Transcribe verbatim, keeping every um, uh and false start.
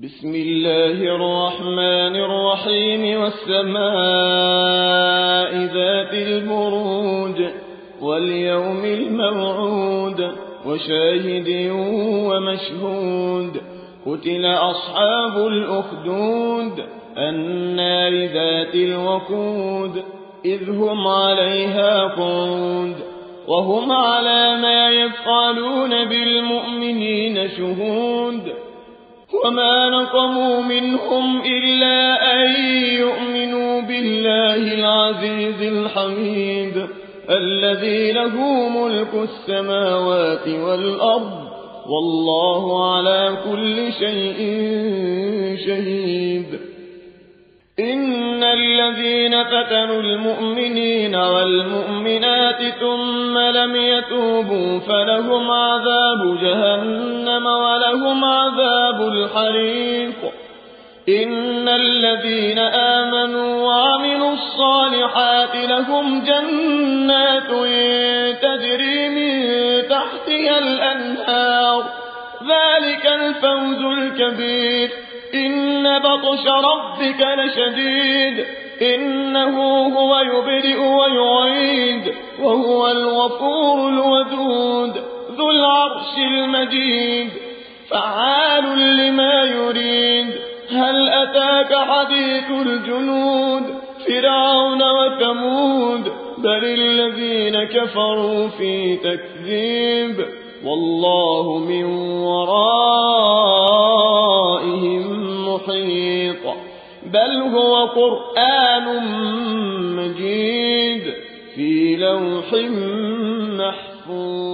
بسم الله الرحمن الرحيم والسماء ذات البروج واليوم الموعود وشاهد ومشهود قتل أصحاب الأخدود النار ذات الوقود إذ هم عليها قعود وهم على ما يفعلون بالمؤمنين شهود وما نقموا منهم إلا أن يؤمنوا بالله العزيز الحميد الذي له ملك السماوات والأرض والله على كل شيء شهيد. إن الذين فتنوا المؤمنين والمؤمنات ثم لم يتوبوا فلهم عذاب جهنم ولهم عذاب الحريق. إن الذين آمنوا وعملوا الصالحات لهم جنات تجري من تحتها الأنهار ذلك الفوز الكبير. إن بطش ربك لشديد إنه هو يبدئ ويعيد وهو الغفور الودود ذو العرش المجيد فعال لما يريد. هل أتاك حديث الجنود فرعون وثمود بل الذين كفروا في تكذيب والله من ورائهم محيط. بل هو قرآن مجيد في لوح محفوظ.